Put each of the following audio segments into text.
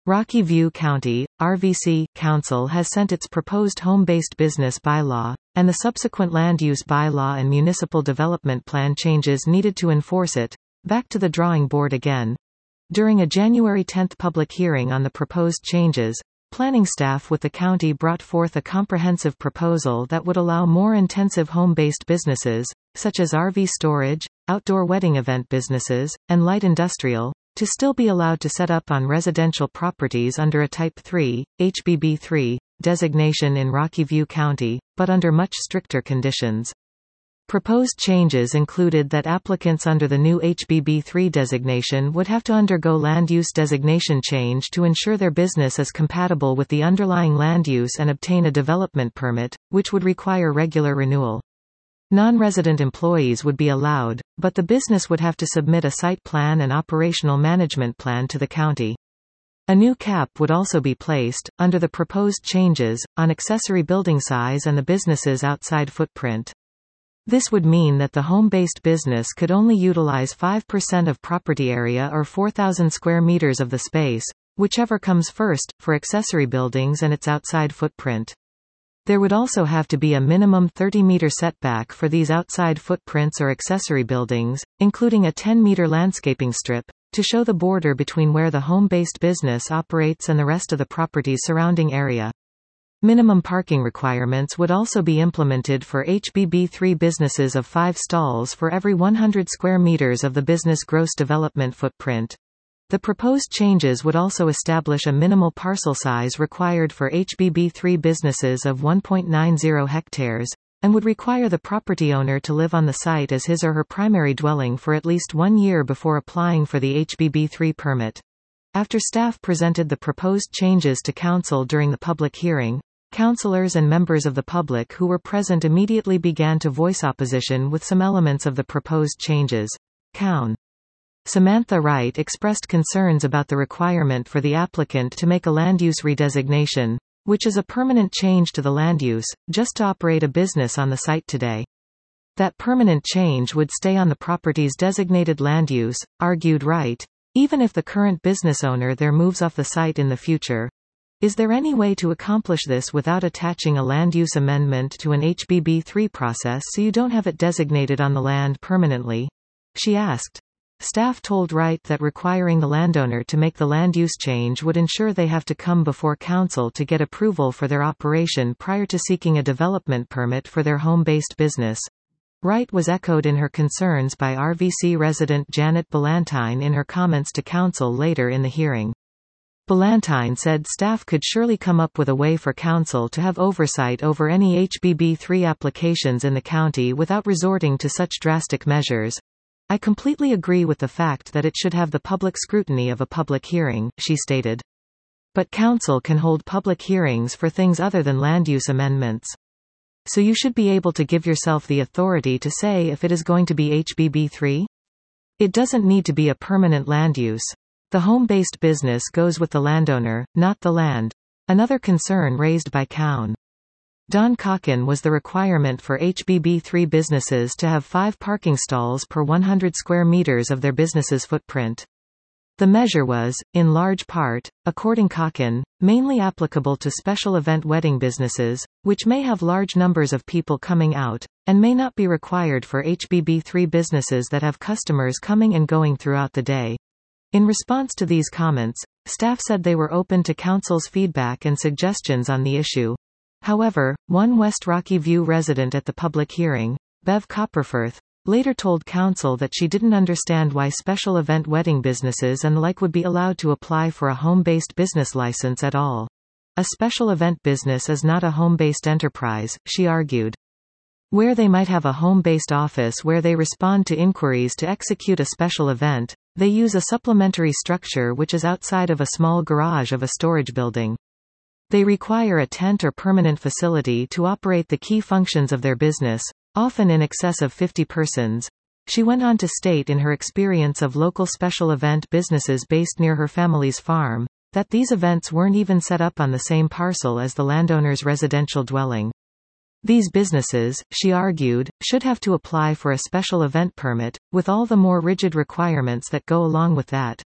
Rocky View County, RVC, Council has sent its proposed home-based business bylaw, and the subsequent land use bylaw and municipal development plan changes needed to enforce it, back to the drawing board again. During a January 10 public hearing on the proposed changes, planning staff with the county brought forth a comprehensive proposal that would allow more intensive home-based businesses, such as RV storage, outdoor wedding event businesses, and light industrial, to still be allowed to set up on residential properties under a Type 3, HBB 3, designation in Rocky View County, but under much stricter conditions. Proposed changes included that applicants under the new HBB 3 designation would have to undergo land use designation change to ensure their business is compatible with the underlying land use and obtain a development permit, which would require regular renewal. Non-resident employees would be allowed, but the business would have to submit a site plan and operational management plan to the county. A new cap would also be placed, under the proposed changes, on accessory building size and the business's outside footprint. This would mean that the home-based business could only utilize 5% of property area or 4,000 square meters of the space, whichever comes first, for accessory buildings and its outside footprint. There would also have to be a minimum 30-meter setback for these outside footprints or accessory buildings, including a 10-meter landscaping strip, to show the border between where the home-based business operates and the rest of the property's surrounding area. Minimum parking requirements would also be implemented for HBB 3 businesses of 5 stalls for every 100 square meters of the business gross development footprint. The proposed changes would also establish a minimal parcel size required for HBB 3 businesses of 1.90 hectares, and would require the property owner to live on the site as his or her primary dwelling for at least 1 year before applying for the HBB 3 permit. After staff presented the proposed changes to council during the public hearing, councillors and members of the public who were present immediately began to voice opposition with some elements of the proposed changes. Coun. Samantha Wright expressed concerns about the requirement for the applicant to make a land use redesignation, which is a permanent change to the land use, just to operate a business on the site today. That permanent change would stay on the property's designated land use, argued Wright, even if the current business owner there moves off the site in the future. Is there any way to accomplish this without attaching a land use amendment to an HBB 3 process so you don't have it designated on the land permanently? She asked. Staff told Wright that requiring the landowner to make the land use change would ensure they have to come before council to get approval for their operation prior to seeking a development permit for their home-based business. Wright was echoed in her concerns by RVC resident Janet Ballantyne in her comments to council later in the hearing. Ballantyne said staff could surely come up with a way for council to have oversight over any HBB 3 applications in the county without resorting to such drastic measures. I completely agree with the fact that it should have the public scrutiny of a public hearing, she stated. But council can hold public hearings for things other than land use amendments. So you should be able to give yourself the authority to say if it is going to be HBB 3? It doesn't need to be a permanent land use. The home-based business goes with the landowner, not the land. Another concern raised by Coun. Don Cocken was the requirement for HBB 3 businesses to have 5 parking stalls per 100 square meters of their business's footprint. The measure was, in large part, according Cocken, mainly applicable to special event wedding businesses, which may have large numbers of people coming out, and may not be required for HBB 3 businesses that have customers coming and going throughout the day. In response to these comments, staff said they were open to council's feedback and suggestions on the issue. However, one West Rocky View resident at the public hearing, Bev Copperforth, later told council that she didn't understand why special event wedding businesses and the like would be allowed to apply for a home-based business license at all. A special event business is not a home-based enterprise, she argued. Where they might have a home-based office where they respond to inquiries to execute a special event, they use a supplementary structure which is outside of a small garage of a storage building. They require a tent or permanent facility to operate the key functions of their business, often in excess of 50 persons. She went on to state in her experience of local special event businesses based near her family's farm, that these events weren't even set up on the same parcel as the landowner's residential dwelling. These businesses, she argued, should have to apply for a special event permit, with all the more rigid requirements that go along with that,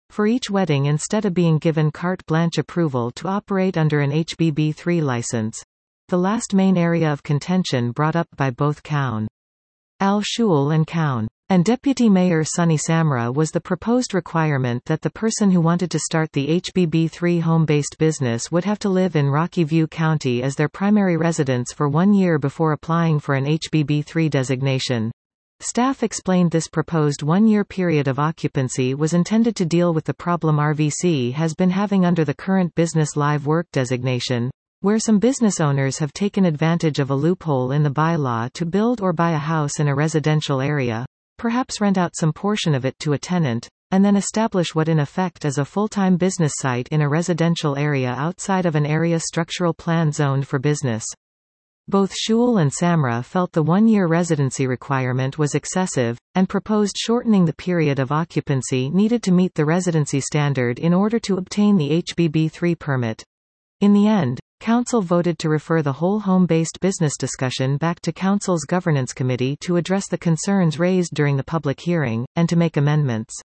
for each wedding instead of being given carte blanche approval to operate under an HBB3 license. The last main area of contention brought up by both Cown al-Shul and Cown and Deputy Mayor Sunny Samra was the proposed requirement that the person who wanted to start the HBB3 home-based business would have to live in Rocky View County as their primary residence for 1 year before applying for an HBB3 designation. Staff explained this proposed 1-year period of occupancy was intended to deal with the problem RVC has been having under the current Business Live Work designation, where some business owners have taken advantage of a loophole in the bylaw to build or buy a house in a residential area, perhaps rent out some portion of it to a tenant, and then establish what in effect is a full-time business site in a residential area outside of an area structural plan zoned for business. Both Shul and Samra felt the 1-year residency requirement was excessive, and proposed shortening the period of occupancy needed to meet the residency standard in order to obtain the HBB3 permit. In the end, Council voted to refer the whole home-based business discussion back to Council's Governance Committee to address the concerns raised during the public hearing, and to make amendments.